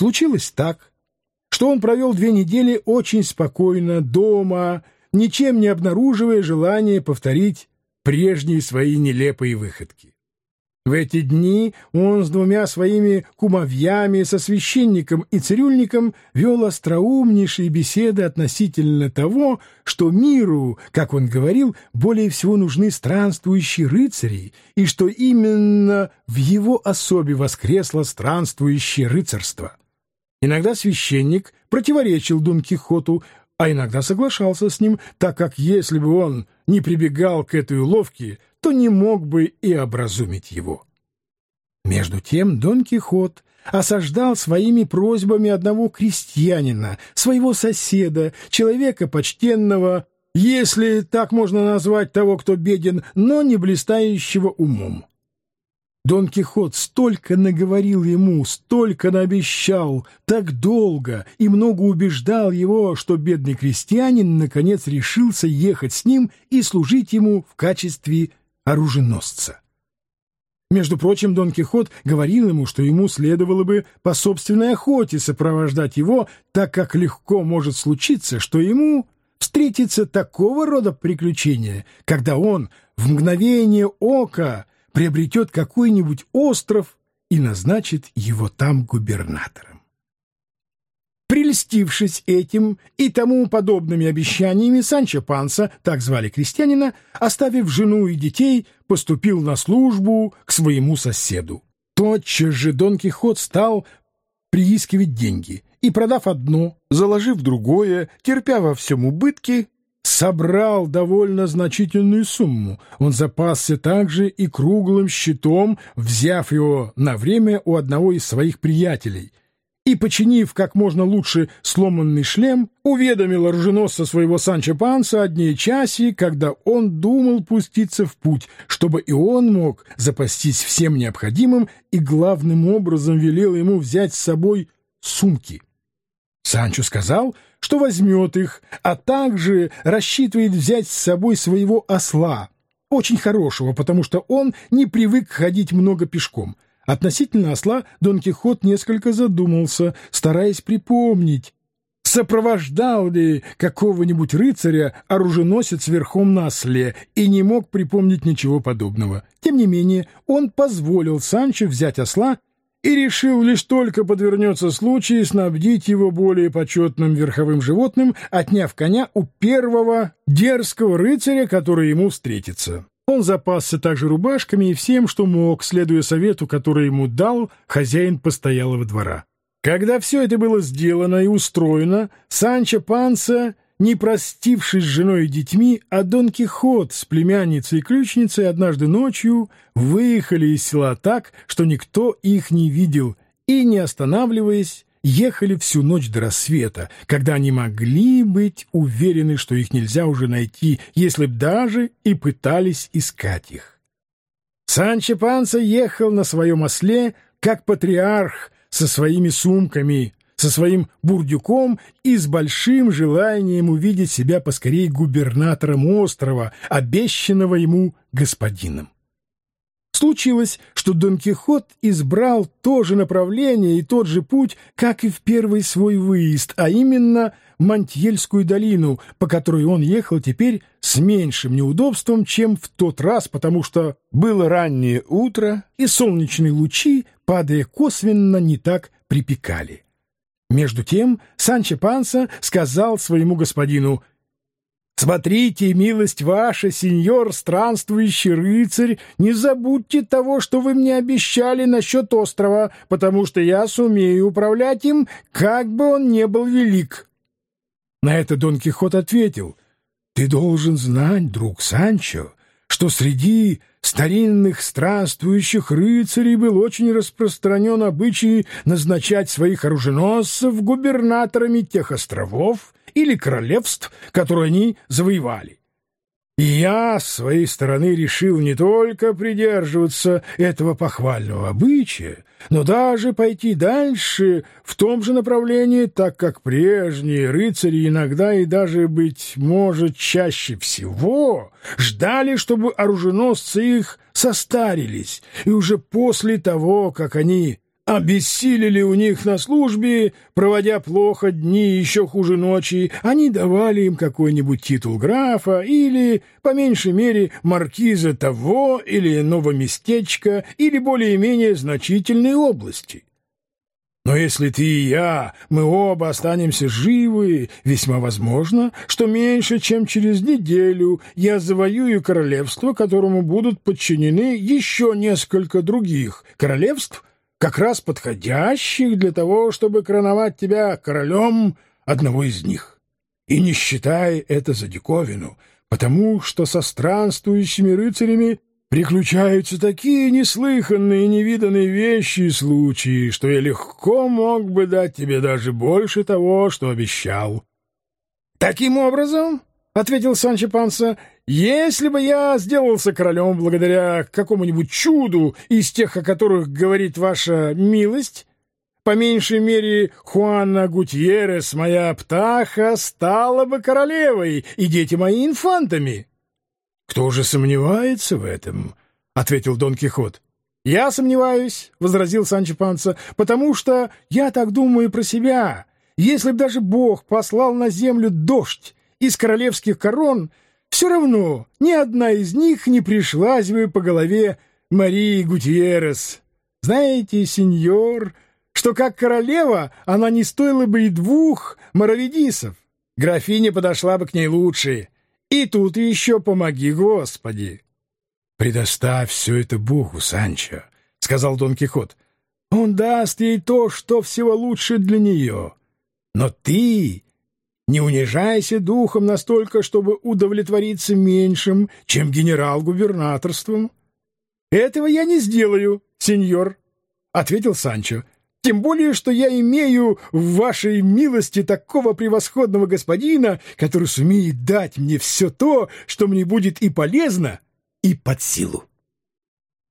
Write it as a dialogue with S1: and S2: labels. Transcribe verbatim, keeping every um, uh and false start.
S1: Случилось так, что он провел две недели очень спокойно дома, ничем не обнаруживая желания повторить прежние свои нелепые выходки. В эти дни он с двумя своими кумовьями, со священником и цирюльником, вел остроумнейшие беседы относительно того, что миру, как он говорил, более всего нужны странствующие рыцари, и что именно в его особе воскресло странствующее рыцарство. Иногда священник противоречил Дон Кихоту, а иногда соглашался с ним, так как если бы он не прибегал к этой уловке, то не мог бы и образумить его. Между тем Дон Кихот осаждал своими просьбами одного крестьянина, своего соседа, человека почтенного, если так можно назвать того, кто беден, но не блистающего умом. Дон Кихот столько наговорил ему, столько наобещал, так долго и много убеждал его, что бедный крестьянин наконец решился ехать с ним и служить ему в качестве оруженосца. Между прочим, Дон Кихот говорил ему, что ему следовало бы по собственной охоте сопровождать его, так как легко может случиться, что ему встретится такого рода приключение, когда он в мгновение ока приобретет какой-нибудь остров и назначит его там губернатором. Прельстившись этим и тому подобными обещаниями, Санчо Панса, так звали крестьянина, оставив жену и детей, поступил на службу к своему соседу. Тотчас же Дон Кихот стал приискивать деньги и, продав одно, заложив другое, терпя во всем убытки, собрал довольно значительную сумму. Он запасся также и круглым щитом, взяв его на время у одного из своих приятелей, и, починив как можно лучше сломанный шлем, уведомил оруженосца своего Санчо Панса о дне и часе, когда он думал пуститься в путь, чтобы и он мог запастись всем необходимым, и главным образом велел ему взять с собой сумки. Санчо сказал, что возьмет их, а также рассчитывает взять с собой своего осла, очень хорошего, потому что он не привык ходить много пешком. Относительно осла Дон Кихот несколько задумался, стараясь припомнить, сопровождал ли какого-нибудь рыцаря оруженосец верхом на осле, и не мог припомнить ничего подобного. Тем не менее, он позволил Санчо взять осла и решил, лишь только подвернется случай, снабдить его более почетным верховым животным, отняв коня у первого дерзкого рыцаря, который ему встретится. Он запасся также рубашками и всем, что мог, следуя совету, который ему дал хозяин постоялого двора. Когда все это было сделано и устроено, Санчо Панса, не простившись с женой и детьми, а Дон Кихот с племянницей и ключницей однажды ночью выехали из села так, что никто их не видел, и, не останавливаясь, ехали всю ночь до рассвета, когда они могли быть уверены, что их нельзя уже найти, если б даже и пытались искать их. Санчо Панса ехал на своем осле, как патриарх, со своими сумками, со своим бурдюком и с большим желанием увидеть себя поскорее губернатором острова, обещанного ему господином. Случилось, что Дон Кихот избрал то же направление и тот же путь, как и в первый свой выезд, а именно Монтьельскую долину, по которой он ехал теперь с меньшим неудобством, чем в тот раз, потому что было раннее утро, и солнечные лучи, падая косвенно, не так припекали. Между тем Санчо Панса сказал своему господину: «Смотрите, милость ваша, сеньор странствующий рыцарь, не забудьте того, что вы мне обещали насчет острова, потому что я сумею управлять им, как бы он ни был велик». На это Дон Кихот ответил: «Ты должен знать, друг Санчо, что среди старинных странствующих рыцарей был очень распространен обычай назначать своих оруженосцев губернаторами тех островов или королевств, которые они завоевали. И я, с своей стороны, решил не только придерживаться этого похвального обычая, но даже пойти дальше в том же направлении, так как прежние рыцари иногда и даже, быть может, чаще всего ждали, чтобы оруженосцы их состарились, и уже после того, как они обессилели у них на службе, проводя плохо дни, еще хуже ночи, они давали им какой-нибудь титул графа или, по меньшей мере, маркиза того или иного местечка или более-менее значительной области. Но если ты и я, мы оба останемся живы, весьма возможно, что меньше, чем через неделю я завоюю королевство, которому будут подчинены еще несколько других королевств, как раз подходящих для того, чтобы короновать тебя королем одного из них. И не считай это за диковину, потому что со странствующими рыцарями приключаются такие неслыханные и невиданные вещи и случаи, что я легко мог бы дать тебе даже больше того, что обещал. — Таким образом, — ответил Санчо Панса, — если бы я сделался королем благодаря какому-нибудь чуду из тех, о которых говорит ваша милость, по меньшей мере Хуана Гутьеррес, моя птаха, стала бы королевой, и дети мои инфантами. — Кто же сомневается в этом? — ответил Дон Кихот. — Я сомневаюсь, — возразил Санчо Панса, — потому что я так думаю про себя. Если б даже Бог послал на землю дождь из королевских корон, все равно ни одна из них не пришлась бы по голове Марии Гутьеррес. Знаете, сеньор, что как королева она не стоила бы и двух мараведисов. Графиня подошла бы к ней лучше. И тут еще помоги, Господи. — Предоставь все это Богу, Санчо, — сказал Дон Кихот. — Он даст ей то, что всего лучше для нее. Но ты не унижайся духом настолько, чтобы удовлетвориться меньшим, чем генерал-губернаторством. — Этого я не сделаю, сеньор, — ответил Санчо. Тем более, что я имею в вашей милости такого превосходного господина, который сумеет дать мне все то, что мне будет и полезно, и под силу.